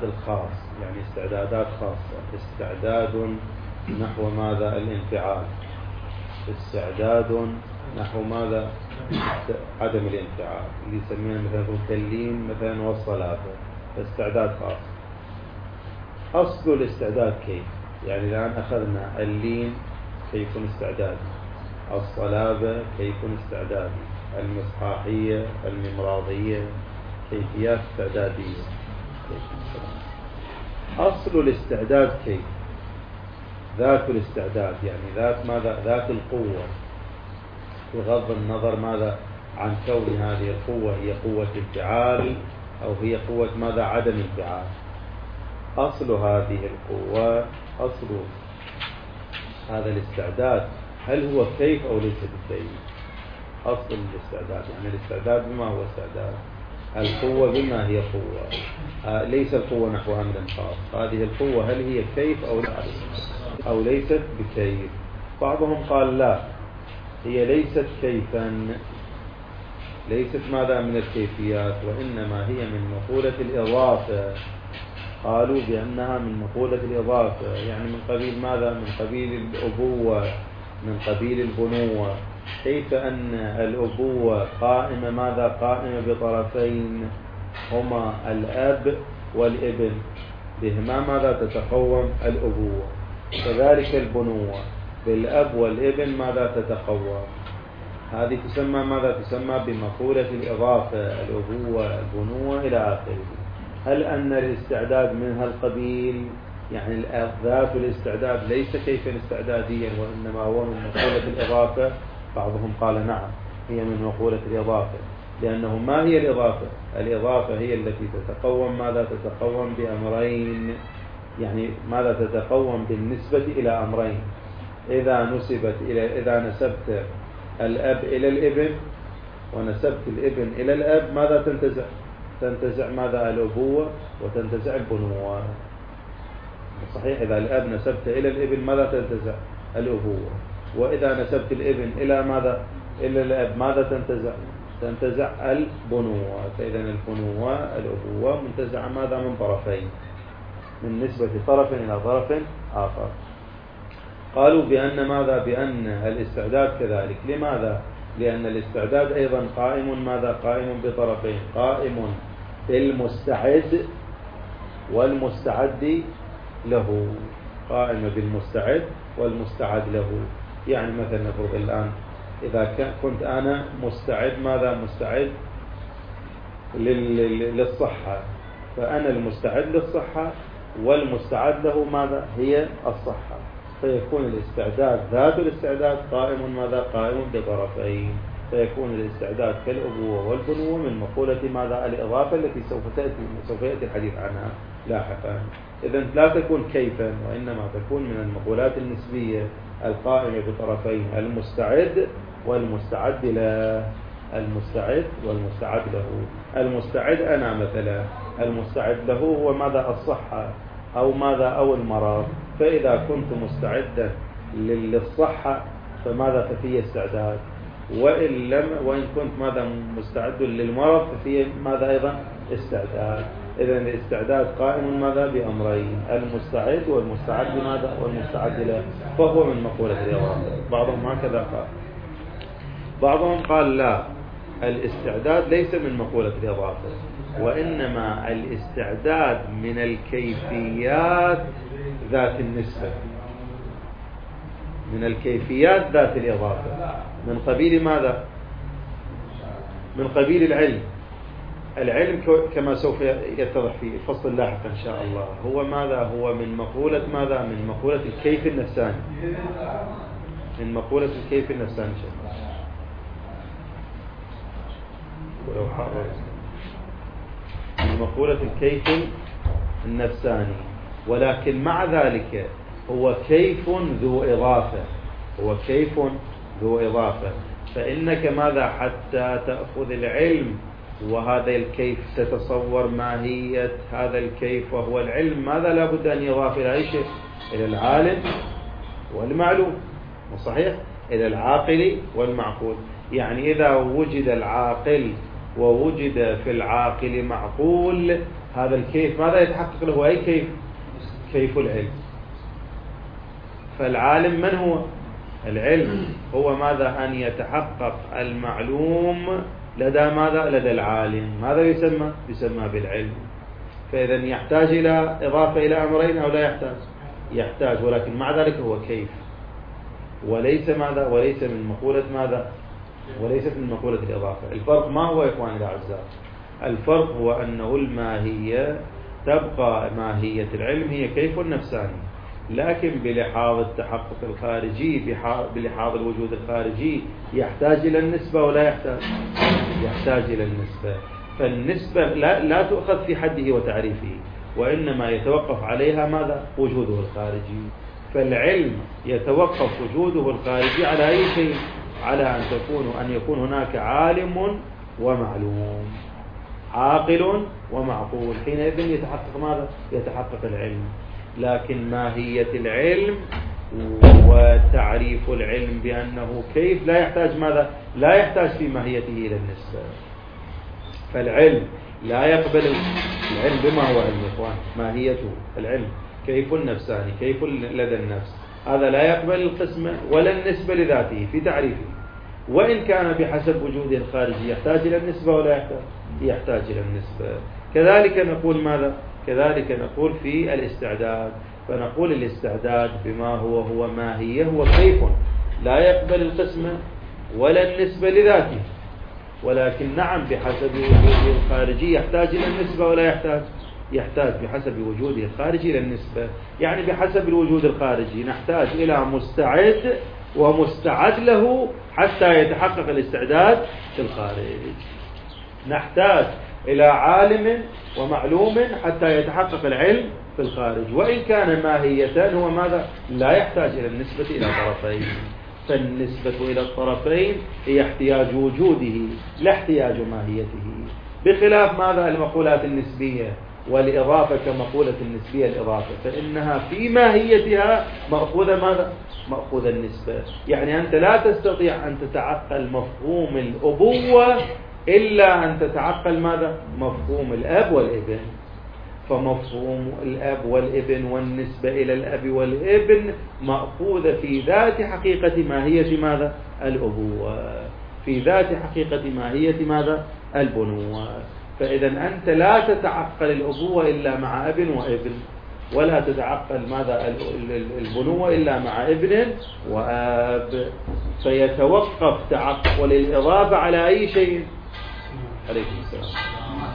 الاستعداد الخاص، يعني استعدادات خاصة. استعداد نحو ماذا؟ الانفعال. استعداد نحو ماذا؟ عدم الانفعال، اللي يسميها مثلا كاللين مثلا والصلابة. استعداد خاص. أصل الاستعداد كيف؟ يعني الآن أخذنا اللين كيف يكون استعدادي، الصلابة كيف يكون استعدادي، المصحاحية، الممراضية، كيفيات استعدادية. أصل الاستعداد كيف؟ ذات الاستعداد، يعني ذات ماذا؟ ذات القوة، بغض النظر ماذا عن كون هذه القوة هي قوة انفعال أو هي قوة ماذا؟ عدم انفعال. أصل هذه القوة، أصل هذا الاستعداد، هل هو كيف أو ليس بكيف؟ أصل الاستعداد، يعني الاستعداد بما هو استعداد، القوة بما هي قوة، ليس القوة نحو أمر خاص. هذه القوة هل هي كيف أو ليست بكيف؟ بعضهم قال لا، هي ليست كيفا، ليست ماذا من الكيفيات، وإنما هي من مقولة الإضافة. قالوا بأنها من مقولة الإضافة، يعني من قبيل ماذا؟ من قبيل الأبوة، من قبيل البنوة. كيف أن الأبوة قائمة ماذا؟ قائمة بطرفين هما الأب والابن، بهما ماذا؟ تتقوم الأبوة. كذلك البنوة بالأب والابن ماذا؟ تتقوم. هذه تسمى ماذا؟ تسمى بمقولة الإضافة، الأبوة، البنوة إلى آخره. هل أن الاستعداد من هالقبيل؟ يعني ذات الاستعداد ليس كيفا استعداديا، وإنما هو من مقولة الإضافة. بعضهم قال نعم، هي من مقولة الإضافة، لأنه ما هي الإضافة؟ الإضافة هي التي تتقوم ماذا؟ تتقوم بأمرين، يعني ماذا؟ تتقوم بالنسبة إلى أمرين. إذا نسبت الأب إلى الابن ونسبت الابن إلى الأب، ماذا تنتزع؟ تنتزع ماذا؟ الأبوة، وتنتزع البنوة. صحيح، إذا الأب نسبت إلى الابن ماذا تنتزع؟ الأبوة. وإذا نسبت الابن إلى ماذا؟ إلى الأب، ماذا تنتزع؟ تنتزع البنوة. فإذا البنوة الأبوة منتزعة ماذا؟ من طرفين، من نسبة طرف إلى طرف آخر. قالوا بأن ماذا؟ بأن الاستعداد كذلك. لماذا؟ لأن الاستعداد أيضا قائم ماذا؟ قائم بطرفين، قائم بالمستعد والمستعد له، قائم بالمستعد والمستعد له. يعني مثلا نفرض الآن إذا كنت أنا مستعد ماذا؟ مستعد للصحة، فأنا المستعد للصحة والمستعد له ماذا؟ هي الصحة. فيكون الاستعداد، ذات الاستعداد قائم ماذا؟ قائم بطرفين. فيكون الاستعداد كالأبوة والبنوة من مقولة ماذا؟ الإضافة، التي سوف يأتي الحديث عنها لاحقا. إذن لا تكون كيفا، وإنما تكون من المقولات النسبية القائمة بطرفين، المستعد والمستعد له. المستعد والمستعد له. المستعد أنا مثلا، المستعد له هو ماذا؟ الصحة أو ماذا؟ أو المرض. فإذا كنت مستعدا للصحة فماذا؟ ففي استعداد. وإن كنت ماذا؟ مستعد للمرض ففي ماذا أيضا؟ استعداد. إذن الاستعداد قائم ماذا؟ بأمرين، المستعد والمستعد ماذا؟ والمستعد له. فهو من مقولة الإضافة. بعضهم هكذا قال. بعضهم قال لا، الاستعداد ليس من مقولة الإضافة، وإنما الاستعداد من الكيفيات ذات النسبة، من الكيفيات ذات الإضافة. من قبيل ماذا؟ من قبيل العلم. العلم كما سوف يتضح في الفصل اللاحق إن شاء الله، هو ماذا؟ هو من مقولة ماذا؟ من مقولة الكيف النفساني، من مقولة الكيف النفساني. ولو حرر من مقولة الكيف النفساني، ولكن مع ذلك هو كيف ذو إضافة، هو كيف ذو إضافة. فإنك ماذا؟ حتى تأخذ العلم وهذا الكيف تتصور ماهية هذا الكيف وهو العلم، ماذا لابد أن يضاف إلى أي شيء؟ إلى العالم والمعلوم، صحيح؟ إلى العاقل والمعقول. يعني إذا وجد العاقل ووجد في العاقل معقول، هذا الكيف ماذا يتحقق له؟ أي كيف؟ كيف العلم. فالعالم من هو؟ العلم هو ماذا؟ أن يتحقق المعلوم لدى ماذا؟ لدى العالم. ماذا يسمى؟ يسمى بالعلم. فإذا يحتاج إلى إضافة إلى أمرين أو لا يحتاج؟ يحتاج، ولكن مع ذلك هو كيف، وليس ماذا؟ وليس من مقولة ماذا؟ وليست من مقولة الإضافة. الفرق ما هو يا إخواني الأعزاء؟ الفرق هو أنه الماهية تبقى ماهية العلم هي كيف نفساني، لكن بلحاظ التحقق الخارجي، بلحاظ الوجود الخارجي يحتاج إلى النسبة ولا يحتاج؟ يحتاج إلى النسبة. فالنسبة لا تؤخذ في حده وتعريفه، وإنما يتوقف عليها ماذا؟ وجوده الخارجي. فالعلم يتوقف وجوده الخارجي على أي شيء؟ على أن يكون هناك عالم ومعلوم، عاقل ومعقول، حينئذ يتحقق ماذا؟ يتحقق العلم. لكن ماهية العلم وتعريف العلم بأنه كيف لا يحتاج ماذا؟ لا يحتاج في ماهيته إلى النسبة. فالعلم لا يقبل العلم بما هو علم يا إخوان، ماهيته العلم كيف النفساني، كيف لدى النفس، هذا لا يقبل القسمة ولا النسبة لذاته في تعريفه، وإن كان بحسب وجوده الخارجي يحتاج إلى النسبة ولا يحتاج؟ يحتاج إلى النسبة. كذلك نقول ماذا؟ كذلك نقول في الاستعداد، فنقول الاستعداد بما هو ماهية هو كيف لا يقبل القسمة ولا النسبة لذاته، ولكن نعم بحسب وجوده الخارجي يحتاج إلى النسبة ولا يحتاج؟ يحتاج بحسب وجوده الخارجي إلى النسبة. يعني بحسب الوجود الخارجي نحتاج إلى مستعد ومستعد له حتى يتحقق الاستعداد في الخارج، نحتاج إلى عالم ومعلوم حتى يتحقق العلم في الخارج، وإن كان ماهية هو ماذا؟ لا يحتاج إلى النسبة إلى طرفين. فالنسبة إلى الطرفين هي احتياج وجوده لا احتياج ماهيته، بخلاف ماذا؟ المقولات النسبية والإضافة كمقولة النسبية الإضافة، فإنها في ماهيتها مأخوذة ماذا؟ مأخوذة النسبة. يعني أنت لا تستطيع أن تتعقل مفهوم الأبوة إلا أن تتعقل ماذا؟ مفهوم الأب والابن. فمفهوم الأب والابن والنسبة إلى الأب والابن مأخوذة في ذات حقيقة ماهية ماذا؟ الأبوة، في ذات حقيقة ماهية ماذا؟ البنوة. فإذا أنت لا تتعقل الأبوة إلا مع ابن وابن، ولا تتعقل ماذا؟ البنوة إلا مع ابن وأب. فيتوقف تعقل الإضافة على أي شيء؟ عليكم السلام.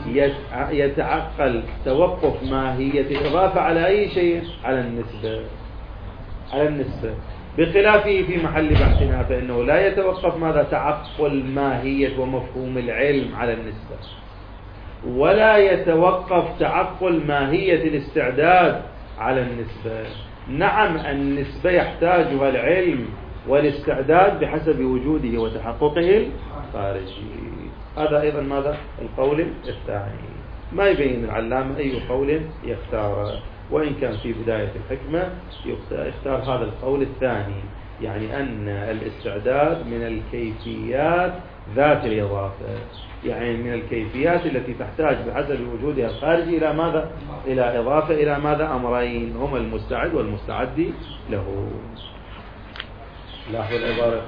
يتعقل توقف ماهية الإضافة على أي شيء؟ على النسبة. على النسبة، بخلافه في محل بحثنا فإنه لا يتوقف ماذا؟ تعقل ماهية ومفهوم العلم على النسبة، ولا يتوقف تعقل ماهية الاستعداد على النسبة. نعم النسبة يحتاجها العلم والاستعداد بحسب وجوده وتحققه الخارجي. هذا أيضا ماذا؟ القول الثاني. ما يبين العلامة أي قول يختار، وإن كان في بداية الحكمة يختار هذا القول الثاني، يعني أن الاستعداد من الكيفيات ذات الإضافة، يعني من الكيفيات التي تحتاج بحسب وجودها الخارجي إلى ماذا؟ إلى إضافة إلى ماذا؟ أمرين هما المستعد والمستعد له. لاحظوا العبارة: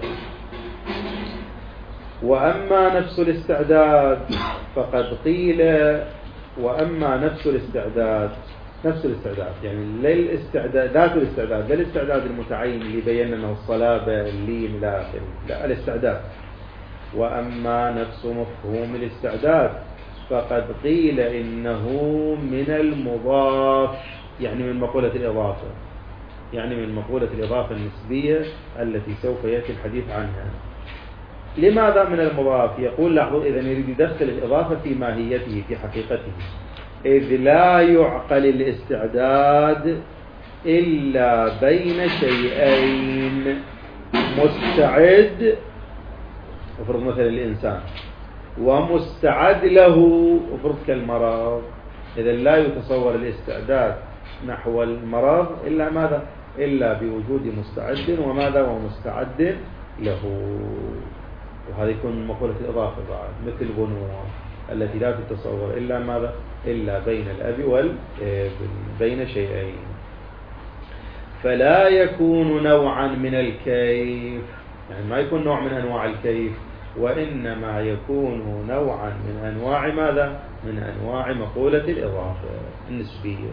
وأما نفس الاستعداد فقد قيل. وأما نفس الاستعداد، نفس الاستعداد يعني للاستعداد، ذات الاستعداد، لا الاستعداد المتعين اللي بينا أنه الصلابة اللين إلى آخره، لا الاستعداد. وأما نفس مفهوم الاستعداد فقد قيل إنه من المضاف، يعني من مقولة الإضافة، يعني من مقولة الإضافة النسبية التي سوف يأتي الحديث عنها. لماذا من المضاف؟ يقول لاحظوا إذا يريد يدخل الإضافة في ماهيته في حقيقته، إذ لا يعقل الاستعداد إلا بين شيئين: مستعد، افرض مثلا الإنسان، ومستعد له، افرض كالمرض. إذا لا يتصور الاستعداد نحو المرض إلا ماذا؟ إلا بوجود مستعد وماذا؟ ومستعد له. وهذا يكون مقولة الإضافة بعد، مثل بنوة التي لا تتصور إلا ماذا؟ إلا بين الأب والابن، بين شيئين. فلا يكون نوعا من الكيف، يعني ما يكون نوع من أنواع الكيف، وإنما يكون نوعا من أنواع ماذا؟ من أنواع مقولة الإضافة النسبية.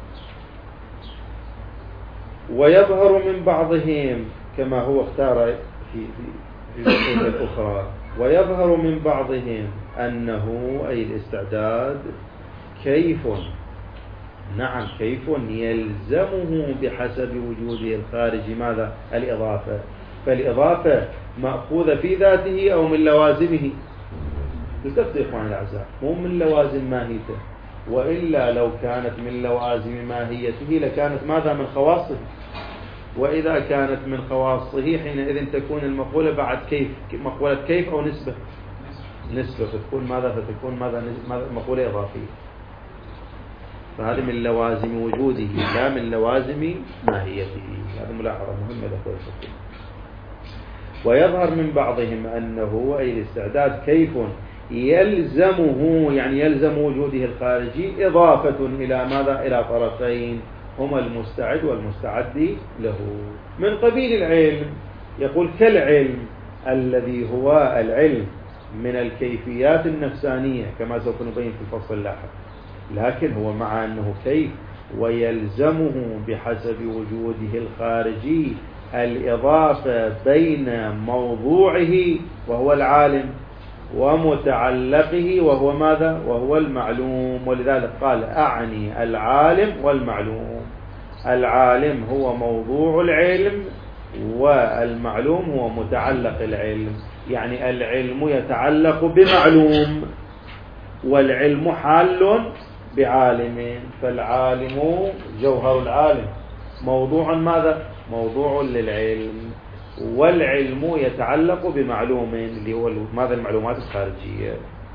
ويظهر من بعضهم كما هو اختار في النقطة الأخرى، ويظهر من بعضهم أنه أي الاستعداد كيف، نعم كيف يلزمه بحسب وجوده الخارجي ماذا؟ الإضافة. فالإضافة مأخوذة في ذاته أو من لوازمه؟ التفتوا يا إخواني الأعزاء، مو من لوازم ماهيته، وإلا لو كانت من لوازم ماهيته لكانت ماذا؟ من خواصه. وإذا كانت من خواصه حينئذ تكون المقولة بعد كيف، مقولة كيف أو نسبة، فتكون ماذا؟ فتكون ماذا؟ مقولة إضافية. فهذه من لوازم وجوده لا من لوازم ماهيته. هذه ملاحظة مهمة لأخوة الفقه. ويظهر من بعضهم أنه أي الاستعداد كيف يلزمه، يعني يلزم وجوده الخارجي إضافة إلى ماذا؟ إلى طرفين هما المستعد والمستعد له، من قبيل العلم. يقول كالعلم الذي هو العلم من الكيفيات النفسانية كما سوف نبين في الفصل اللاحق، لكن هو مع أنه كيف ويلزمه بحسب وجوده الخارجي الإضافة بين موضوعه وهو العالم ومتعلقه وهو ماذا؟ وهو المعلوم. ولذلك قال أعني العالم والمعلوم. العالم هو موضوع العلم والمعلوم هو متعلق العلم، يعني العلم يتعلق بمعلوم والعلم حال بعالم، فالعالم جوهر العالم موضوع ماذا؟ موضوع للعلم، والعلم يتعلق بمعلوم اللي هو ماذا؟ المعلومات الخارجية.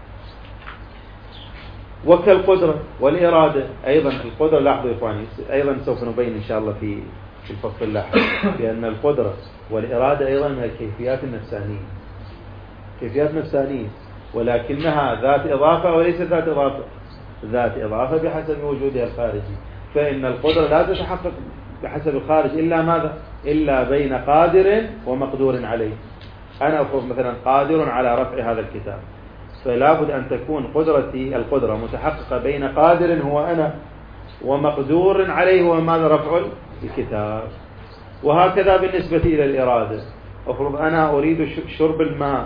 وكالقدرة والإرادة أيضا. القدرة لاحظوا يا إخواني أيضا سوف نبين إن شاء الله في الفصل اللاحق بأن القدرة والإرادة أيضا من الكيفيات النفسانية، كيفيات نفسانية، ولكنها ذات إضافة وليست ذات إضافة، ذات إضافة بحسب وجودها الخارجي. فإن القدرة لا تتحقق بحسب الخارج إلا ماذا؟ إلا بين قادر ومقدور عليه. أنا أفرض مثلا قادر على رفع هذا الكتاب، فلا بد أن تكون قدرتي القدرة متحققة بين قادر هو أنا ومقدور عليه هو ماذا؟ رفع الكتاب. وهكذا بالنسبة إلى الإرادة، أفرض أنا أريد شرب الماء،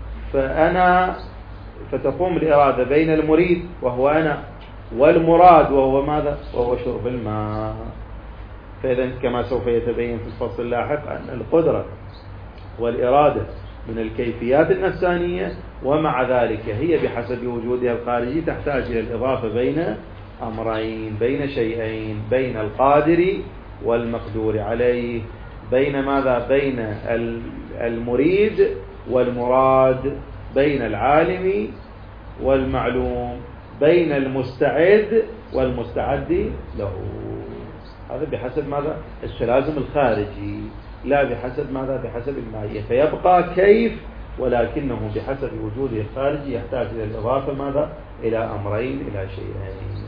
فتقوم الإرادة بين المريد وهو أنا والمراد وهو ماذا؟ وهو شرب الماء. فإذا كما سوف يتبين في الفصل اللاحق أن القدرة والإرادة من الكيفيات النفسانية، ومع ذلك هي بحسب وجودها الخارجي تحتاج إلى الإضافة بين أمرين، بين شيئين، بين القادر والمقدور عليه، بين ماذا؟ بين المريد والمراد، بين العالم والمعلوم، بين المستعد والمستعد له. هذا بحسب ماذا؟ التلازم الخارجي، لا بحسب ماذا؟ بحسب الماهية. فيبقى كيف ولكنه بحسب وجوده الخارجي يحتاج إلى الإضافة ماذا؟ إلى أمرين، إلى شيئين.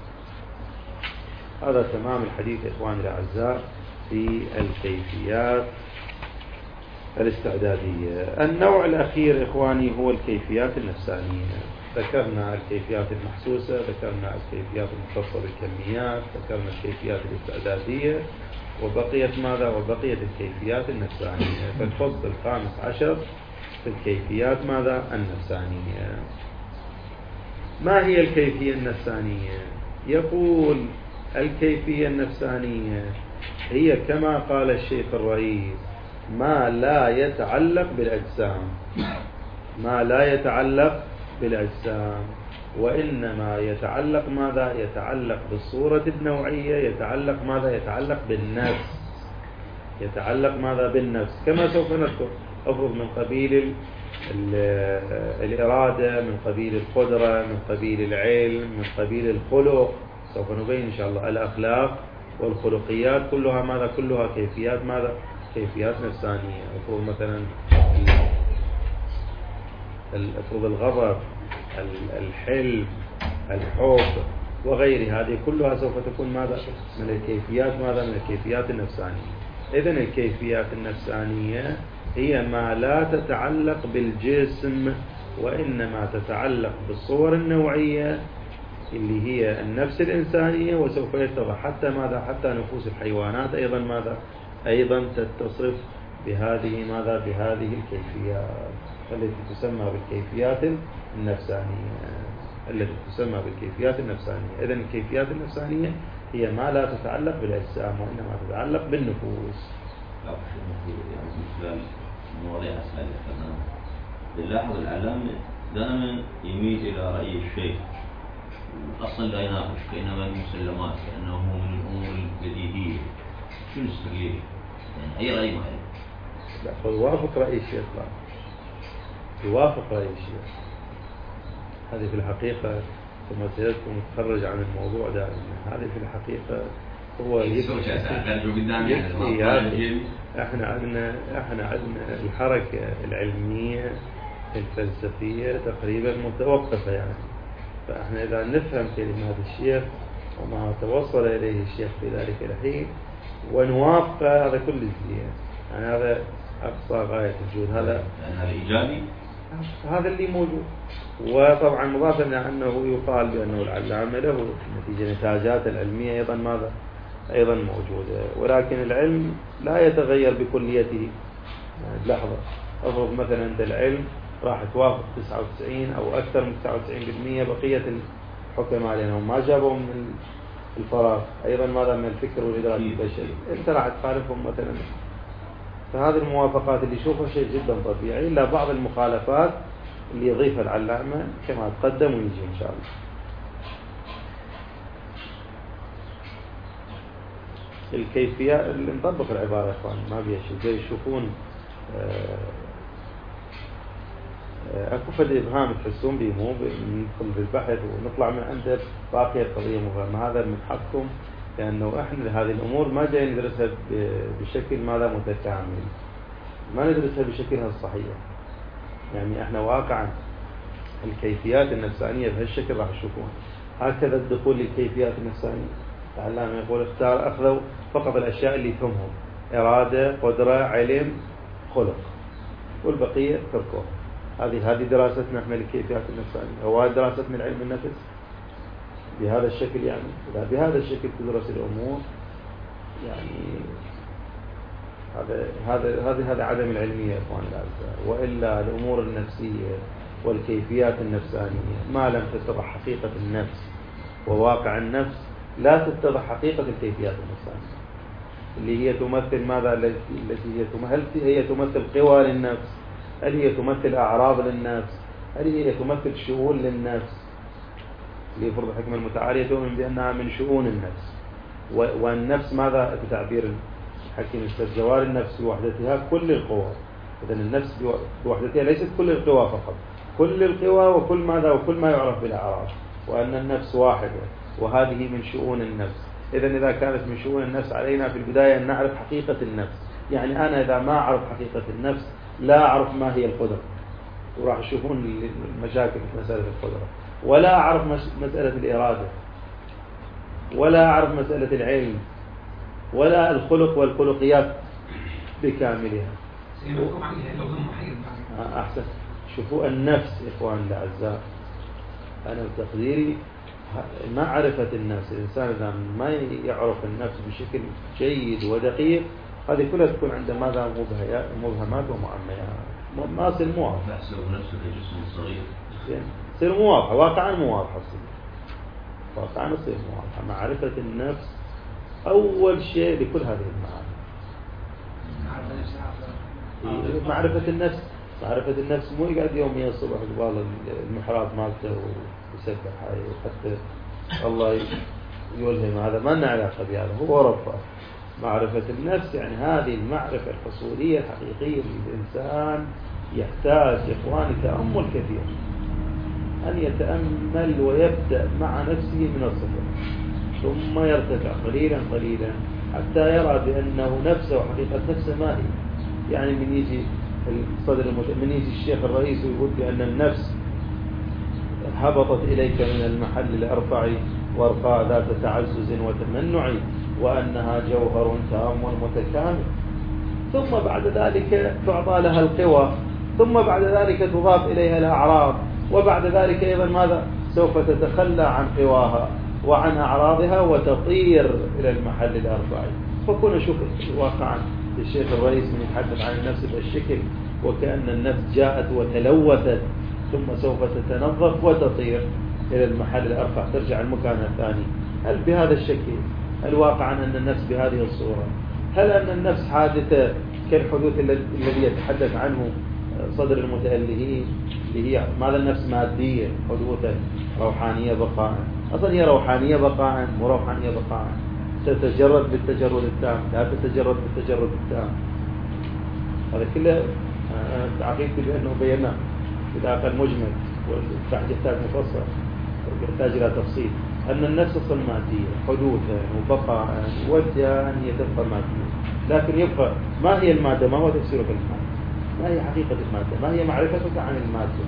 هذا تمام الحديث إخواني الأعزاء في الكيفيات الاستعدادية. النوع الأخير إخواني هو الكيفيات النفسانية. ذكرنا الكيفيات المحسوسة، ذكرنا الكيفيات المختصة بالكميات، ذكرنا الكيفيات الاستعدادية، وبقيت ماذا؟ وبقيت الكيفيات النفسانية. فالفصل 15 في الكيفيات ماذا؟ النفسانية. ما هي الكيفية النفسانية؟ يقول الكيفية النفسانية هي كما قال الشيخ الرئيس ما لا يتعلق بالأجسام، ما لا يتعلق بالأجسام، وإنما يتعلق ماذا؟ يتعلق بالصورة النوعية، يتعلق ماذا؟ يتعلق بالنفس، يتعلق ماذا؟ بالنفس. كما سوف نذكر أفرض من قبيل الإرادة، من قبيل القدرة، من قبيل العلم، من قبيل الخلق. سوف نبين إن شاء الله الأخلاق والخلقيات كلها ماذا؟ كلها كيفيات ماذا؟ كيفيات نفسانية. أفرض مثلا افرض الغضب، الحلم، الحب وغيرها، هذه كلها سوف تكون ماذا؟ من الكيفيات، ماذا؟ من الكيفيات النفسانية. إذن الكيفيات النفسانية هي ما لا تتعلق بالجسم، وإنما تتعلق بالصور النوعية اللي هي النفس الإنسانية، وسوف يتضح حتى ماذا؟ حتى نفوس الحيوانات أيضا ماذا؟ أيضا تتصف بهذه ماذا؟ بهذه الكيفيات التي تسمى بالكيفيات النفسانية، التي تسمى بالكيفيات النفسانية. إذن الكيفيات النفسانية هي ما لا تتعلق بالأجسام، وإنما تتعلق بالنفوس. مثل مواضيع أسئلة نلاحظ العلامة دائما يميل إلى رأي الشيء، أصلا لا يناقش، كأنما المسلمات، كأنه من الأمور البديهية. شو السر ليه؟ يعني أي رأي معين؟ لا، يوافق رأي الشيخ، لا يوافق رأي الشيخ. هذه في الحقيقة ثم سيدكم متخرج عن الموضوع دائما، هذه في الحقيقة هو احنا عندنا الحركة العلمية الفلسفية تقريبا متوقفة يعني. فاحنا إذا نفهم كلمات الشيخ وما توصل إليه الشيخ في ذلك الحين ونوافق، هذا كل شيء يعني، هذا أقصى غاية الجهود. هذا إيجابي، هذا اللي موجود. وطبعا مضافا إلى أنه يقال بأنه العلامة له نتيجة نتاجات العلمية أيضا ماذا؟ أيضا موجودة. ولكن العلم لا يتغير بكليته. يعني لحظة، أفرض مثلا أنت العلم راح توافق 99 أو أكثر من 99% بقية الحكماء، لأنهم ما جابوا من الفراغ، أيضا ماذا؟ من الفكر والإدراك البشري. أنت راح تخالفهم مثلا. فهذه الموافقات اللي يشوفها شيء جدا طبيعي، إلا بعض المخالفات اللي يضيفها العلامة كما تقدم ويجي إن شاء الله. الكيفية اللي نطبق العبارة يا إخوان، ما بيها شيء. زي يشوفون أكو فد إبهام تحسون به، مو ندخل بالبحث ونطلع من عنده باقية القضية مبهمة. هذا من حقكم، لأنه إحنا هذه الأمور ما جاي ندرسها بشكل ماذا؟ متكامل، ما ندرسها بشكلها الصحيح. يعني إحنا واقعا الكيفيات النفسانية بهالشكل راح تشوفون. هكذا الدخول للكيفيات النفسانية، العلامة يقول أخذوا فقط الأشياء اللي يفهمهم: إرادة، قدرة، علم، خلق، والبقية تركوها. هذه دراستنا احنا للكيفيات النفسانية. هو دراستنا لعلم النفس بهذا الشكل يعني. إذا بهذا الشكل تدرس الأمور يعني هذا عدم العلمية يا إخوان الأعزاء. وإلا الأمور النفسية والكيفيات النفسانية ما لم تتضح حقيقة النفس وواقع النفس، لا تتضح حقيقة الكيفيات النفسانية اللي هي تمثل ماذا؟ التي هي تمثل قوى للنفس، هل هي تمثل أعراض للنفس، هل هي تمثل شؤون للنفس. اللي يفرض الحكمة المتعالية تؤمن بأنها من شؤون النفس. والنفس ماذا بتعبير الحكيم استجوار النفس بوحدتها كل القوى. إذن النفس بوحدتها ليست كل القوى فقط، كل القوى وكل ماذا؟ وكل ما يعرف بالأعراض، وأن النفس واحدة وهذه من شؤون النفس. إذن إذا كانت من شؤون النفس علينا في البداية أن نعرف حقيقة النفس. يعني أنا إذا ما أعرف حقيقة النفس لا أعرف ما هي القدرة، وراح تشوفون المشاكل في مسألة القدرة. ولا أعرف مسألة الإرادة، ولا أعرف مسألة العلم، ولا الخلق والخلقيات بكاملها. أحسن. شوفوا النفس إخوان الأعزاء، أنا بتقديري معرفة النفس، الإنسان إذا ما يعرف النفس بشكل جيد ودقيق هذه كلها تكون عنده ماذا؟ مبهمات ومعميات. ما يصير موافق. يحسب نفسه كجسم صغير. يصير موافق، واقعا موافق. واقعا يصير موافق. معرفة النفس أول شيء لكل هذه المعاني. معرفة النفس مو يقعد يوميا الصبح قبال المحراب مالته ويسبح هاي وحتى الله يلهم، هذا ما لنا علاقة بهذا، هو ربه. معرفة النفس يعني هذه المعرفة الحصولية الحقيقية للإنسان. يحتاج إخواني تأمل كثير، أن يتأمل ويبدأ مع نفسه من الصفر، ثم يرتفع قليلا قليلا حتى يرى بأنه نفسه وحقيقة نفسه ما هي. يعني من يجي الصدر من يجي الشيخ الرئيس ويقول بأن النفس هبطت إليك من المحل الأرفع وارفع ذات تعزز وتمنع وأنها جوهر تام متكامل، ثم بعد ذلك تعطى لها القوى، ثم بعد ذلك تضاف إليها الأعراض، وبعد ذلك أيضا ماذا سوف تتخلى عن قواها وعن أعراضها وتطير إلى المحل الأرفع. فكنا نشوف واقعا الشيخ الرئيس من يتحدث عن النفس بالشكل وكأن النفس جاءت وتلوثت ثم سوف تتنظف وتطير إلى المحل الأرفع، ترجع المكان الثاني. هل بهذا الشكل؟ هل واقعا أن النفس بهذه الصورة؟ هل أن النفس حادثة كالحدوث الذي يتحدث عنه صدر المتألهين اللي هي ماذا النفس مادية حدوثا روحانية بقاء؟ أصلا هي روحانية بقاء مو روحانية بقاء، تتجرد بالتجرد التام لا تتجرد بالتجرد التام. هذا كله عقيدتي بأنه بيناه بداخل مجمل والتحت يحتاج مفصل يحتاج إلى تفصيل. أن النفس أصلا مادية حدوثا وبقاء وجه أن هي تبقى مادية، لكن يبقى ما هي المادة؟ ما هو تفسيرك المادة؟ ما هي حقيقة المادة؟ ما هي معرفتك عن المادة؟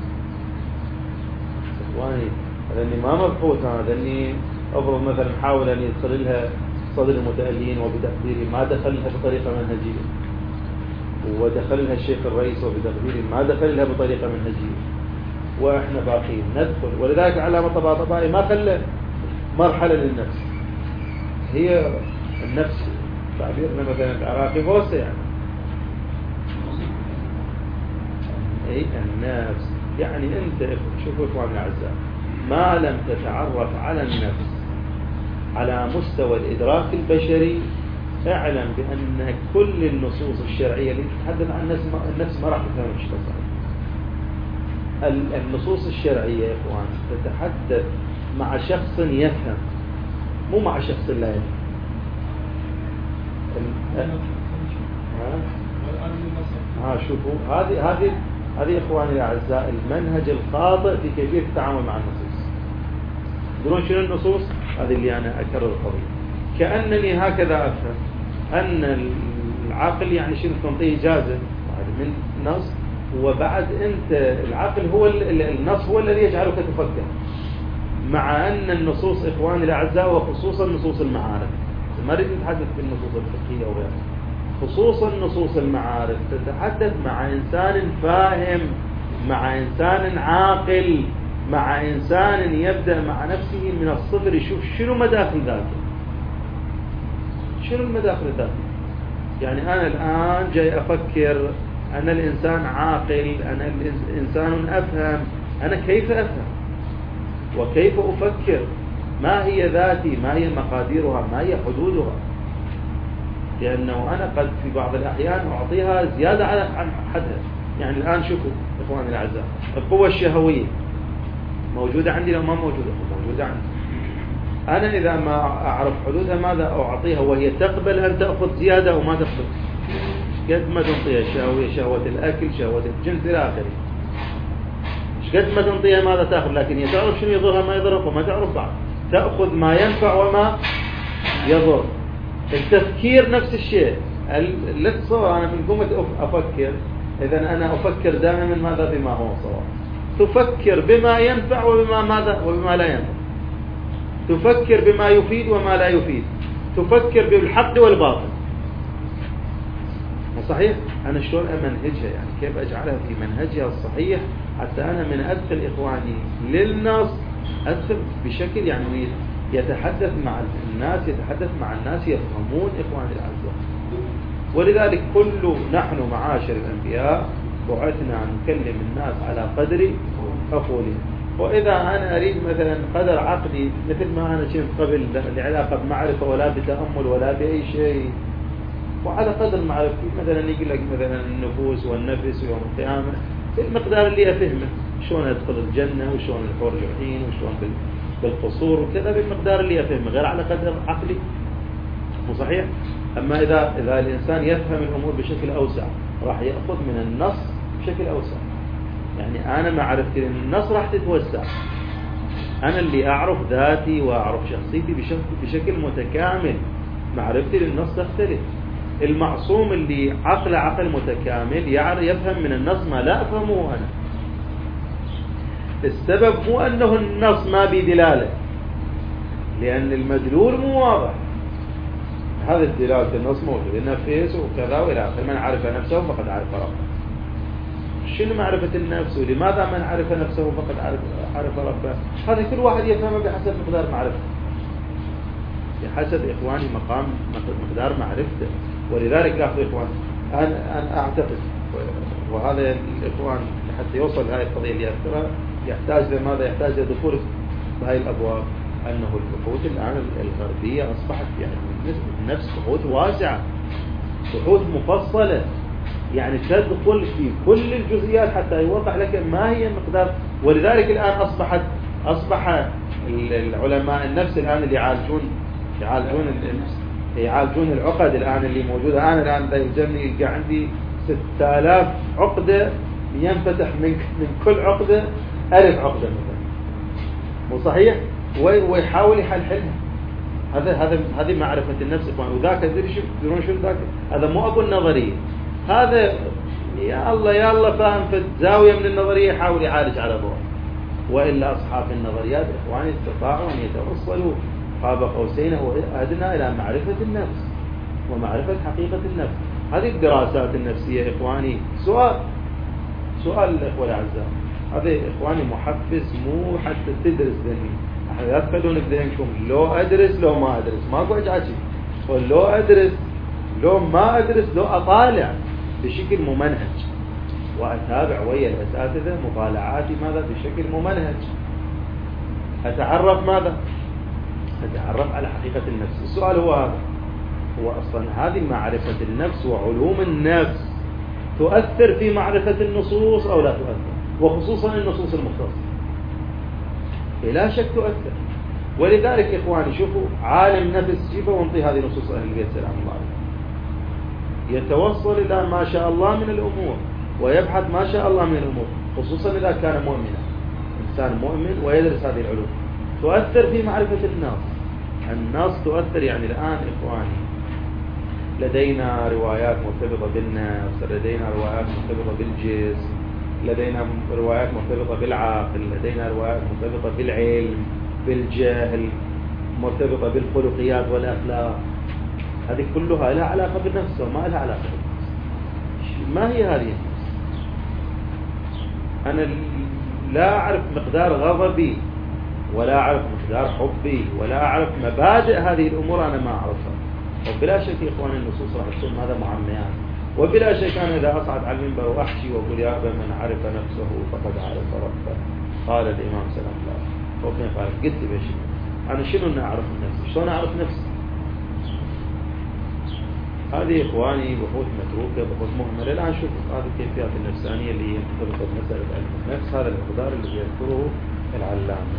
إخواني لأني ما مبحوث هذا، أني أفرض مثلا حاول أن يدخل لها صدر المتألهين وبتقديري ما دخل لها بطريقة منهجية، ودخل لها الشيخ الرئيس وبتقديري ما دخل لها بطريقة منهجية، وإحنا باقين ندخل. ولذلك علامة طباطبائي ما خلى مرحلة للنفس، هي النفس تعبيرنا مثلا العراقي بوسع يعني أي النفس يعني أنت شوفوا إخواني الأعزاء، ما لم تتعرف على النفس على مستوى الإدراك البشري اعلم بأن كل النصوص الشرعية اللي تتحدث عن النفس ما راح تفهم ايش تصير. النصوص الشرعية يا إخوان تتحدث مع شخص يفهم مو مع شخص لا يفهم. شوفوا هذه إخواني الأعزاء المنهج الخاطئ في كيفية التعامل مع النصوص. تدرون شنو النصوص؟ هذه اللي أنا أكرر القضية. كأنني هكذا أفهم أن العقل يعني شنو تنطيه إجازة من نص، وبعد أنت العقل هو النص هو الذي يجعلك تفكر، مع أن النصوص إخواني الأعزاء وخصوصا نصوص المعارف، ما نريد نتحدث بالنصوص الفقهية وغيرها، خصوصا نصوص المعارف تتحدث مع إنسان فاهم، مع إنسان عاقل، مع إنسان يبدأ مع نفسه من الصفر يشوف شنو مداخل ذاته، شنو المداخل ذاته. يعني أنا الآن جاي أفكر أنا الإنسان عاقل، أنا الإنسان أفهم، أنا كيف أفهم وكيف أفكر، ما هي ذاتي، ما هي مقاديرها، ما هي حدودها، لأنه أنا قد في بعض الأحيان أعطيها زيادة عن حدها. يعني الآن شوفوا إخواني الأعزاء القوة الشهوية موجودة عندي لو ما موجودة عندي، أنا إذا ما أعرف حدودها ماذا أعطيها وهي تقبل أن تأخذ زيادة أو ما تقبل، قد ما تنطيها الشهوية شهوة الأكل شهوة الجنس إلى آخره، قد ما تنطيها ماذا تأخذ، لكن هي تعرف شنو يضرها ما يضرها وما تعرف بعض، تأخذ ما ينفع وما يضر. التفكير نفس الشيء، لا تصور أنا من قمة أفكر، إذا أنا أفكر دائما ماذا بما هو صواب، تفكر بما ينفع وبما لا ينفع، تفكر بما يفيد وما لا يفيد، تفكر بالحق والباطل. صحيح؟ أنا شلون أمنهجها، يعني كيف أجعلها في منهجها الصحيح حتى أنا من أدخل إخواني للنص أدخل بشكل يعني يتحدث مع الناس، يتحدث مع الناس يفهمون إخواني الأعزاء. ولذلك نحن معاشر الأنبياء بعثنا نكلم الناس على قدر عقولهم. وإذا أنا أريد مثلا قدر عقلي مثل ما أنا كنت قبل العلاقة بمعرفة ولا بتأمل ولا بأي شيء، وعلى قدر معرفتي مثلا يقول لك مثلا النفوس والنفس ويوم القيامة المقدار اللي أفهمه، شلون أدخل الجنة وشلون الحور الجحيم وشلون بالقصور وكذا، بالمقدار اللي أفهمه غير على قدر عقلي. مو صحيح؟ أما إذا الإنسان يفهم الأمور بشكل أوسع راح يأخذ من النص بشكل أوسع. يعني أنا معرفتي للنص راح تتوسع، أنا اللي أعرف ذاتي وأعرف شخصيتي بشكل متكامل، معرفتي للنص تختلف. المعصوم اللي عقله عقل متكامل يفهم من النص ما لا أفهمه أنا. السبب مو أنه النص ما بدلالة، لأن المدلول مو واضح. هذا الدلالة النص موجود النفس وكذا وإلى آخره. من عرف نفسه فقد عرف ربه. شنو معرفة النفس؟ ولماذا من عرف نفسه فقد عرف ربه؟ هذا كل واحد يفهمه بحسب مقدار معرفته، بحسب إخواني مقدار معرفته. ولذلك لاحظوا إخوان، أنا أعتقد، وهذا الإخوان حتى يوصل هذه القضية اللي أذكرها يحتاج لماذا؟ يحتاج لدخول بهاي الأبواب. أنه البحوث الآن الغربية أصبحت يعني نفس بحوث واسعة، بحوث مفصلة، يعني تدخل في كل الجزئيات حتى يوضح لك ما هي مقدار. ولذلك الآن أصبح العلماء النفس الآن اللي يعالجون العقد الآن اللي موجودة. أنا الآن يلزمني يلقى عندي 6000 عقدة ينفتح من كل عقدة 1000 عقدة مثلا، مو صحيح؟ ويحاول يحلها. هذه معرفة النفس إخوان. وذاك تدرون شو ذاك؟ هذا مو أبو النظرية، هذا يا الله فاهم في الزاوية من النظرية يحاول يعالج على ضوء. وإلا أصحاب النظريات إخواني استطاعوا أن يتوصلوا قاب قوسين أو أدنى إلى معرفة النفس ومعرفة حقيقة النفس. هذه الدراسات النفسية إخواني سؤال الإخوة الأعزاء، هذا إخواني محفز، مو حتى تدرس ذهني. لا تخلون بذهنكم لو أدرس لو ما أدرس، ما أقول عجيب، لو أدرس لو ما أدرس، لو أطالع بشكل ممنهج وأتابع ويا الأساتذة مطالعاتي ماذا بشكل ممنهج، أتعرف ماذا؟ أتعرف على حقيقة النفس. السؤال هو هذا، هو أصلا هذه معرفة النفس وعلوم النفس تؤثر في معرفة النصوص أو لا تؤثر؟ وخصوصا النصوص المختصة بلا شك تؤثر. ولذلك إخواني شوفوا عالم نفس جيبه وانطي هذه نصوص أهل البيت سلام الله عليهم، يتوصل إلى ما شاء الله من الأمور ويبحث ما شاء الله من الأمور، خصوصا إذا كان مؤمنا، إنسان مؤمن ويدرس هذه العلوم، تؤثر في معرفة النص تؤثر. يعني الآن إخواني لدينا روايات مرتبطة بالنفس، لدينا روايات مرتبطة بالجسم، لدينا روايات مرتبطة بالعقل، لدينا روايات مرتبطة بالعلم، بالجهل، مرتبطة بالخلقيات والأخلاق. هذه كلها لها علاقة بالنفس وما لها علاقة بالنفس. ما هي هذه النفس؟ أنا لا أعرف مقدار غضبي ولا أعرف مقدار حبي ولا أعرف مبادئ هذه الأمور، أنا ما أعرفها. وبلا شك إخواني النصوص راح تكون هذا معميات. وبلا شك أنا إذا أصعد على المنبر وأحكي وأقول يا أبا من عرف نفسه فقد عرف ربه، قال الإمام سلام الله وكيف قال قلت بشي أنا شنو أن أعرف نفسي؟ شلون أعرف نفسي؟ هذه إخواني بحوث متروكة، بحوث مهملة. الآن شوفوا هذه الكيفيات النفسانية اللي هي مرتبطة بمسألة علم النفس، هذا المقدار اللي يذكره العلامة.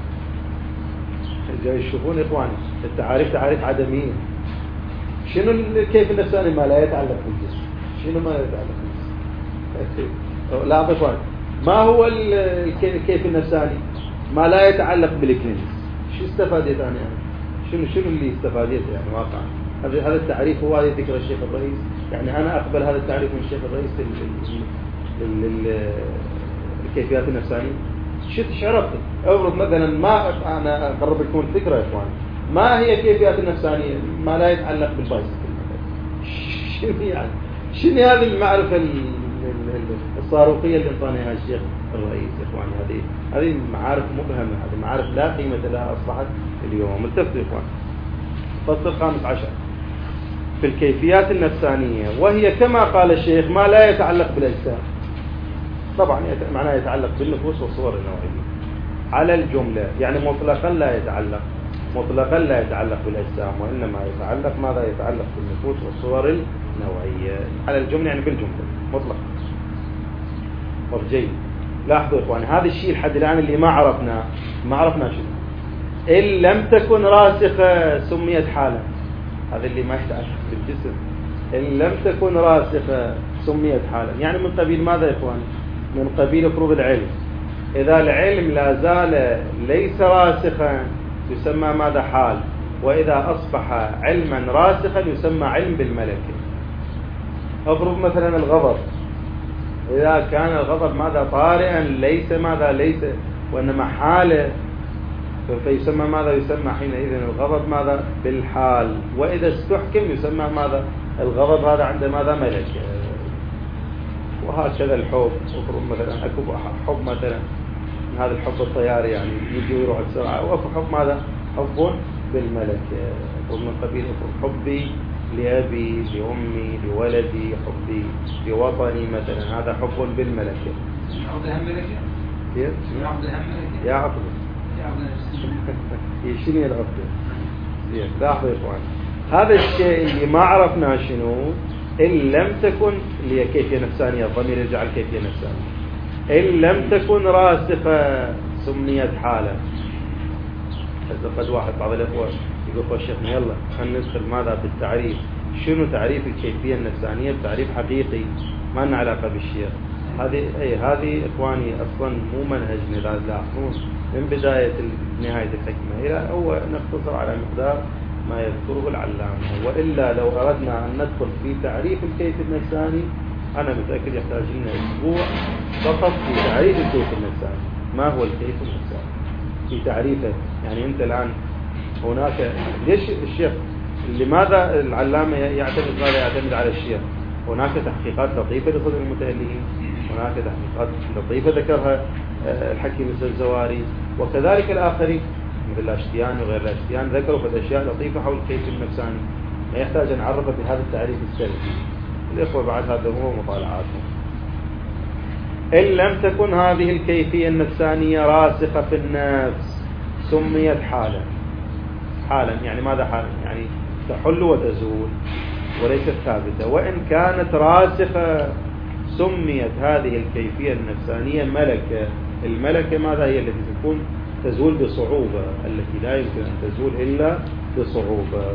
جاي تشوفون إخواني التعاريف تعاريف عدمية. شنو الكيف النفساني؟ ما لا يتعلق بالجسم. شنو ما لا يتعلق بالجسم؟ لا إخواني، ما هو الكيف النفساني؟ ما لا يتعلق بالكنيس. شو استفادت أنا يعني؟ شنو اللي استفادت يعني واقعا؟ هذا التعريف هو هذا ذكر الشيخ الرئيس. يعني أنا أقبل هذا التعريف من الشيخ الرئيس الكيفيات النفسانية. شو عرفت؟ أفرض مثلا ما أنا أقرب لكم الفكرة يا إخوان، ما هي كيفيات النفسانية؟ ما لا يتعلق بالبايسكل. شنو يعني؟ شنو هذه المعرفة الصاروخية اللي انطانيها الشيخ الرئيس يا إخواني؟ هذه معارف مبهمة، هذه معارف لا قيمة لها أصبحت اليوم. التفتوا يا إخوان. الفصل الخامس عشر في الكيفيات النفسانية، وهي كما قال الشيخ ما لا يتعلق بالأجسام. طبعا معناه يتعلق بالنفوس والصور النوعية على الجملة، يعني مطلقا لا يتعلق بالأجسام، وإنما يتعلق ماذا؟ يتعلق بالنفوس والصور النوعية على الجملة، يعني بالجملة مطلقا. جيد. لاحظوا إخواني هذا الشيء لحد الآن اللي ما عرفنا شنو. إن لم تكن راسخة سميت حالا. هذا اللي ما يتعلق بالجسم. إن لم تكن راسخة سميت حالا، يعني من قبيل ماذا يا إخواني؟ من قبيل فروض العلم. إذا العلم لا زال ليس راسخا يسمى ماذا؟ حال. وإذا أصبح علما راسخا يسمى علم بالملكة. افرض مثلا الغضب، إذا كان الغضب ماذا طارئا ليس وإنما حالة، فيسمى ماذا؟ يسمى حينئذ الغضب ماذا؟ بالحال. وإذا استحكم يسمى ماذا؟ الغضب هذا عند ماذا؟ ملكة. وهكذا الحب، افرض مثلا اكو حب مثلا هذا الحب الطياري يعني يجي ويروح بسرعة، واكو حب ماذا؟ حب بالملكة. ومن قبيل حبي لأبي لأمي لولدي، حبي لوطني مثلا، هذا حب بالملكة. عبد الهم ملكة؟ عبد الهم ملكة؟ يا عبد شنو العبد؟ لاحظوا يا اخوان، هذا الشيء اللي ما عرفنا شنو، إن لم تكن اللي هي كيفية نفسانية، الضمير يرجع الكيفية نفسانية، إن لم تكن راسخة سميت حالة. قد واحد بعض الأخوة يقول شيخنا يلا خلينا ندخل ماذا بالتعريف، شنو تعريف الكيفية النفسانية بتعريف حقيقي ما لنا علاقة بالشيخ. هذه إخواني أصلا مو منهجنا، لا تلاحظون من بداية نهاية الحكمة إلى هو نقتصر على مقدار ما يذكره العلامة. وإلا لو أردنا أن ندخل في تعريف الكيف النفساني أنا متأكد يحتاج لنا أسبوع فقط في تعريف الكيف النفساني. ما هو الكيف النفساني في تعريفه؟ يعني أنت الآن هناك ليش الشيخ لماذا العلامة يعتمد ماذا؟ يعتمد على الشيخ. هناك تحقيقات لطيفة لصدر المتألهين، هناك تحقيقات لطيفة ذكرها الحكيم الزواري، وكذلك الآخرين مثل الاشتيان وغير الاشتيان ذكروا في أشياء لطيفة حول الكيف النفساني، لا يحتاج أن نعرفه بهذا التعريف السلبي. الإخوة بعد هذا هو مطالعاتهم. إن لم تكن هذه الكيفية النفسانية راسخة في النفس سميت حالا. حالا يعني ماذا حالا؟ يعني تحل وتزول وليست ثابتة. وإن كانت راسخة سميت هذه الكيفية النفسانية ملكة. الملكة ماذا هي؟ التي تكون تزول بصعوبة، التي لا يمكن أن تزول إلا بصعوبة.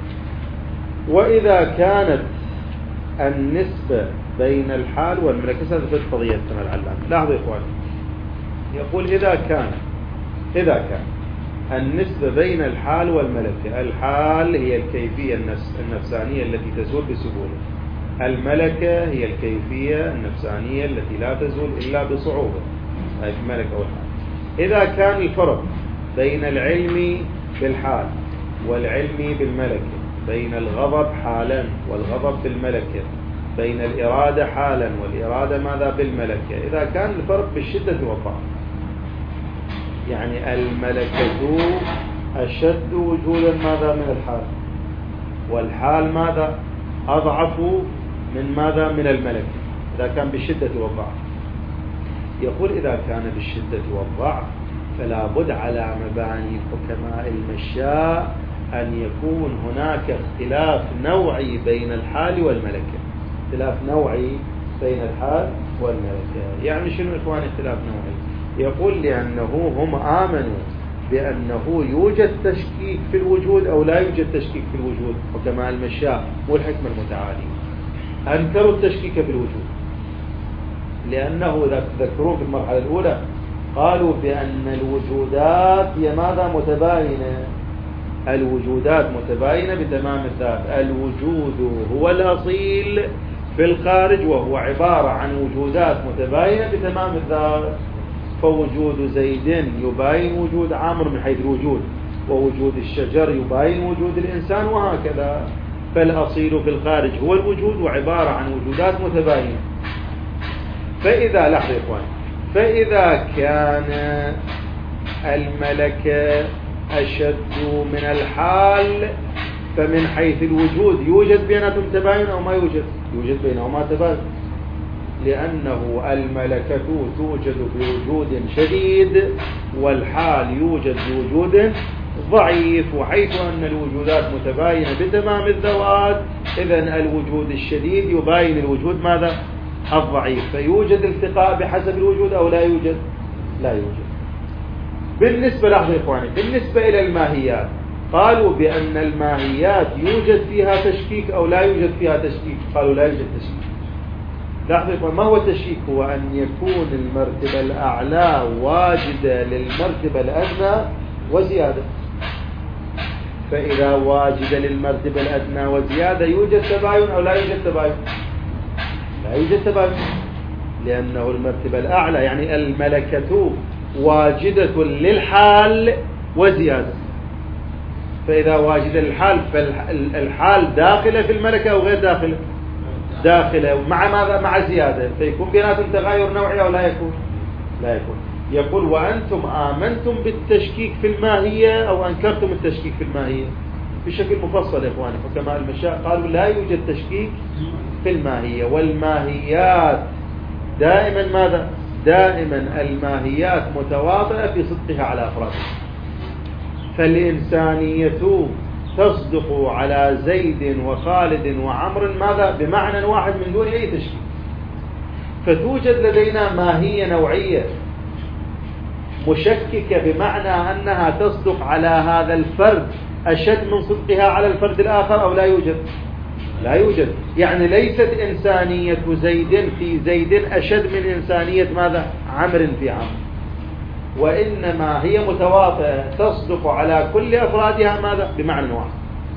وإذا كانت النسبة بين الحال والملكة، هذه قضية كما العلامة. لاحظوا يا إخواني، يقول إذا كان النسبة بين الحال والملكة، الحال هي الكيفية النفسانية التي تزول بسهولة، الملكة هي الكيفية النفسانية التي لا تزول إلا بصعوبة، هذه الملكة أو الحال. إذا كان الفرق بين العلم بالحال والعلم بالملكة، بين الغضب حالا والغضب بالملكة، بين الإرادة حالا والإرادة ماذا؟ بالملكة، إذا كان الفرق بالشدة والضعف، يعني الملكة أشد وجودا ماذا؟ من الحال، والحال ماذا؟ أضعف من ماذا؟ من الملكة، إذا كان بالشدة والضعف. يقول إذا كان بالشدة والضعف فلا بد على مباني حكماء المشاء أن يكون هناك اختلاف نوعي بين الحال والملكة. اختلاف نوعي بين الحال والملكة يعني شنو إخواني اختلاف نوعي؟ يقول لأنه هم آمنوا بأنه يوجد تشكيك في الوجود أو لا يوجد تشكيك في الوجود، حكماء المشاء والحكمة المتعالي أنكروا التشكيك في الوجود، لأنه ذكروا في المرحلة الأولى قالوا بأن الوجودات هي ماذا؟ متباينة. الوجودات متباينة بتمام الذات. الوجود هو الأصيل في الخارج وهو عبارة عن وجودات متباينة بتمام الذات. فوجود زيد يباين وجود عامر من حيث الوجود، ووجود الشجر يباين وجود الإنسان، وهكذا. فالأصيل في الخارج هو الوجود وعبارة عن وجودات متباينة. فإذا لحظة يا إخوان، فإذا كان الملكة أشد من الحال فمن حيث الوجود يوجد بيناتهم تباين أو ما يوجد؟ يوجد بينهما تباين، لأنه الملكة توجد بوجود شديد والحال يوجد بوجود ضعيف. وحيث أن الوجودات متباينة بتمام الذوات، إذن الوجود الشديد يباين الوجود ماذا؟ الضعيف. فيوجد التقاء بحسب الوجود أو لا يوجد؟ لا يوجد. بالنسبة لحظة إخواني، بالنسبة إلى الماهيات قالوا بأن الماهيات يوجد فيها تشكيك أو لا يوجد فيها تشكيك؟ قالوا لا يوجد تشكيك. لاحظوا ما هو التشكيك؟ هو أن يكون المرتبة الأعلى واجدة للمرتبة الأدنى وزيادة. فإذا واجد للمرتبة الأدنى وزيادة يوجد تباين أو لا يوجد تباين؟ لا يوجد تباين، لأنه المرتبة الأعلى يعني الملكة واجدة للحال وزيادة. فإذا واجد للحال فالحال داخلة في الملكة أو غير داخلة؟ داخلة مع ماذا؟ مع زيادة، فيكون بيناتهم تغاير نوعي أو لا يكون؟ لا يكون. يقول وأنتم آمنتم بالتشكيك في الماهية أو أنكرتم التشكيك في الماهية؟ بشكل مفصل يا إخواني. حكماء المشاء قالوا لا يوجد تشكيك في الماهية، والماهيات دائما ماذا؟ دائما الماهيات متواطئة في صدقها على أفرادها. فالإنسانية تصدق على زيد وخالد وعمر ماذا؟ بمعنى واحد من دون أي تشكيك. فتوجد لدينا ماهية نوعية مشككة بمعنى أنها تصدق على هذا الفرد أشد من صدقها على الفرد الآخر أو لا يوجد؟ لا يوجد. يعني ليست إنسانية زيد في زيد أشد من إنسانية ماذا؟ عمر في عمر، وإنما هي متواطئة تصدق على كل أفرادها ماذا؟ بمعنى واحد.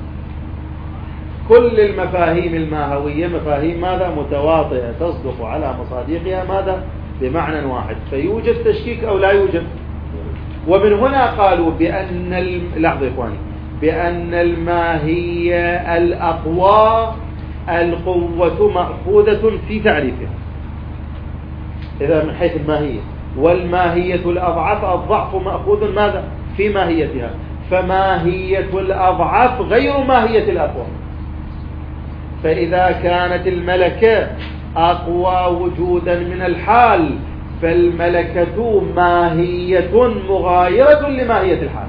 كل المفاهيم الماهوية مفاهيم ماذا؟ متواطئة تصدق على مصادقها ماذا؟ بمعنى واحد. فيوجد تشكيك أو لا يوجد؟ ومن هنا قالوا بأن لحظة إخواني، بأن الماهية الأقوى القوة مأخوذة في تعريفها، إذا من حيث الماهية، والماهية الأضعف الضعف مأخوذ ماذا؟ في ماهيتها. فماهية الأضعف غير ماهية الأقوى. فإذا كانت الملكة أقوى وجودا من الحال فالملكة ماهية مغايرة لماهية الحال.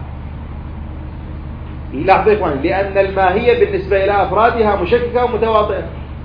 لاحظوا يا إخواني، لأن الماهية بالنسبة إلى أفرادها مشككة ومتواطئة.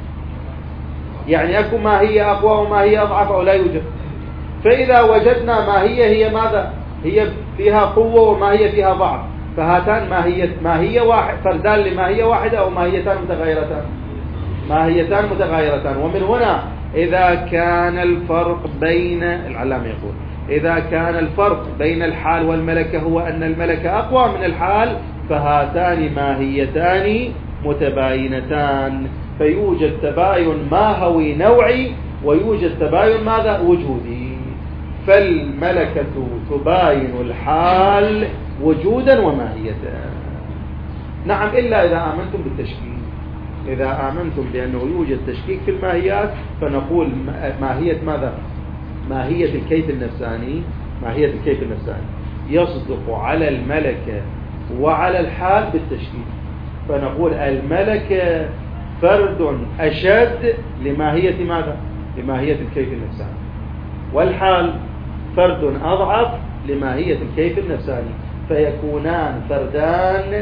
يعني أكو ماهية أقوى وماهية أضعف أو لا يوجد؟ فإذا وجدنا ماهية هي ماذا؟ هي فيها قوة وماهية فيها ضعف، فهاتان ماهية واحد، فردان لماهية واحدة أو ماهيتان متغايرتان؟ ماهيتان متغايرتان. ومن هنا إذا كان الفرق بين العلامة يقول إذا كان الفرق بين الحال والملكة هو أن الملكة أقوى من الحال فهاتان ماهيتان متباينتان، فيوجد تباين ماهوي نوعي ويوجد تباين ماذا؟ وجودي. فالملكة تباين الحال وجودا وماهية. نعم، إلا إذا آمنتم بالتشكيك. إذا آمنتم بأنه يوجد تشكيك في الماهيات فنقول ماهية ماذا؟ ماهية الكيف النفساني، ماهية الكيف النفساني يصدق على الملكة وعلى الحال بالتشكيك، فنقول الملكة فرد أشد لماهية ماذا؟ لماهية الكيف النفساني، والحال فرد أضعف لماهية الكيف النفساني، فيكونان فردان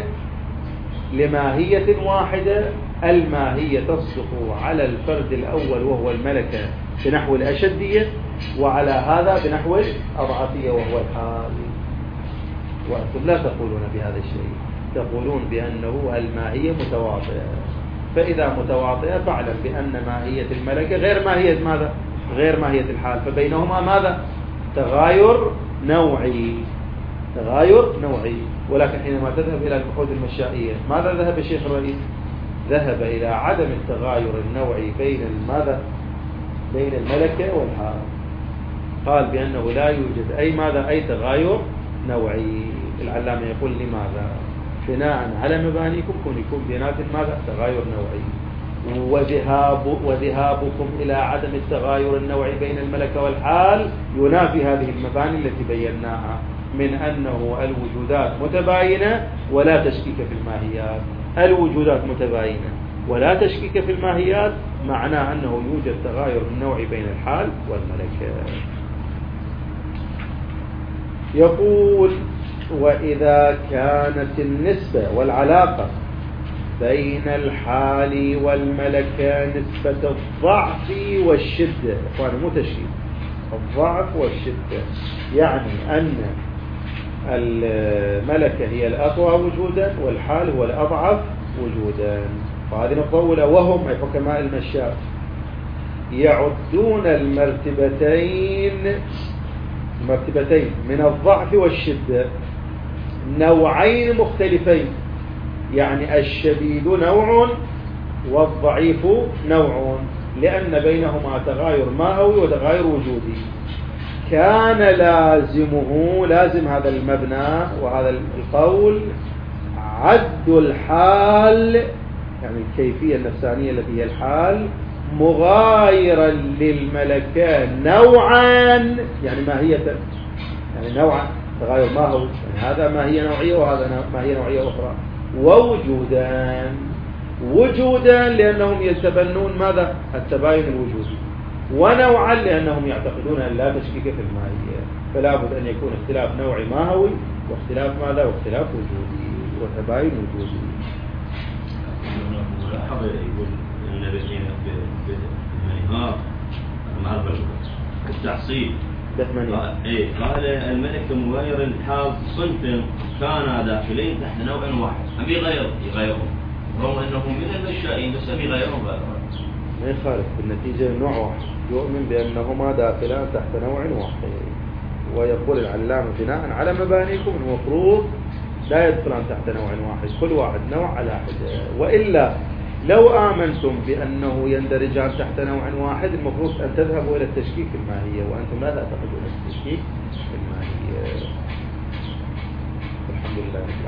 لماهية واحدة. الماهية تصدق على الفرد الأول وهو الملكة بنحو الأشدية، وعلى هذا بنحو الأضعفية وهو الحال. وأنتم لا تقولون بهذا الشيء، تقولون بأنه الماهية متواطئة. فإذا متواطئة فاعلم بأن ماهية الملكة غير ماهية ماذا؟ غير ماهية الحال، فبينهما ماذا؟ تغاير نوعي، تغاير نوعي. ولكن حينما تذهب إلى البحوث المشائية ماذا ذهب الشيخ الرئيس؟ ذهب إلى عدم التغاير النوعي بين ماذا؟ بين الملكة والحال. قال بأنه لا يوجد أي ماذا؟ أي تغاير نوعي. العلامة يقول لماذا؟ بناء على مبانيكم يكون بينات ماذا؟ تغاير نوعي. وذهابكم إلى عدم التغاير النوعي بين الملكة والحال ينافي هذه المباني التي بيناها من أنه الوجودات متباينة ولا تشكيك في الماهيات. الوجودات متباينة ولا تشكيك في الماهيات معناه أنه يوجد تغاير نوعي بين الحال والملكة. يقول وإذا كانت النسبة والعلاقة بين الحال والملكة نسبة الضعف والشدة، مو تشكيك، الضعف والشدة، يعني أن الملكة هي الأقوى وجودا والحال هو الأضعف وجودا. وهذه نقطة أولى. وهم أي حكماء المشاء يعدون المرتبتين من الضعف والشدة نوعين مختلفين يعني الشديد نوع والضعيف نوع، لأن بينهما تغاير ماهوي وتغاير وجودي. كان لازمه، لازم هذا المبنى وهذا القول عد الحال، يعني الكيفية النفسانية التي هي الحال، مغايرا للملكان نوعا، يعني ماهية، يعني نوعا تغاير ماهوي، يعني هذا ماهية نوعية وهذا ماهية نوعية أخرى، وجودا لأنهم يتبنون ماذا؟ التباين الوجودي، ونوعا لأنهم يعتقدون أن لا تشكيك في الماهية، فلا بد أن يكون اختلاف نوعي ماهوي واختلاف ماذا؟ واختلاف وجودي وتباين وجودي. لاحظ يقول النبي بالمنهار المعرفة التعصيب قال الملك مغير الحال صنف كان داخلين تحت نوع واحد، أم يغيرهم رغم أنهم من المشائين بس أم يغيرهم ما يخالف بالنتيجة نوع واحد، يؤمن بأنهما داخلان تحت نوع واحد، ويقول العلامة بناء على مبانيكم المفروض لا يدخلان تحت نوع واحد، كل واحد نوع على حدة، وإلا لو آمنتم بأنه يندرجان تحت نوع واحد المفروض أن تذهبوا إلى التشكيك في الماهية، وأنتم لا تعتقدون التشكيك في الماهية. الحمد لله رب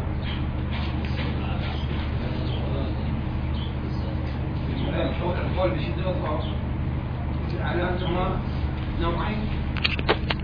العالمين. القول بشدة وضعف على أنهما نوعين.